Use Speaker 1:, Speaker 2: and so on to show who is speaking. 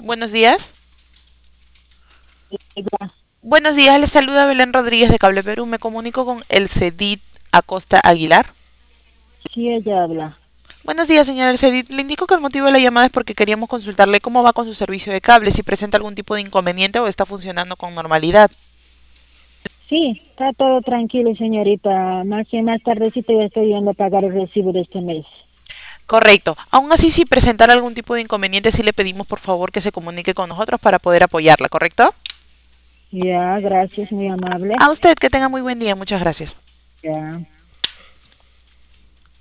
Speaker 1: Buenos días.
Speaker 2: Ya,
Speaker 1: Buenos días, les saluda Belén Rodríguez de Cable Perú. Me comunico con el Cedit Acosta Aguilar.
Speaker 2: sí, ella habla.
Speaker 1: Buenos días, señor El Cedit. Le indico que el motivo de la llamada es porque queríamos consultarle cómo va con su servicio de cable, si presenta algún tipo de inconveniente o está funcionando con normalidad.
Speaker 2: Sí, está todo tranquilo, señorita. Más que más tardecito ya estoy yendo a pagar el recibo de este mes.
Speaker 1: Correcto. Aún así, si presentara algún tipo de inconveniente, sí le pedimos por favor que se comunique con nosotros para poder apoyarla, ¿correcto?
Speaker 2: Ya, gracias, muy amable.
Speaker 1: A usted que tenga muy buen día. Muchas gracias.
Speaker 2: Ya.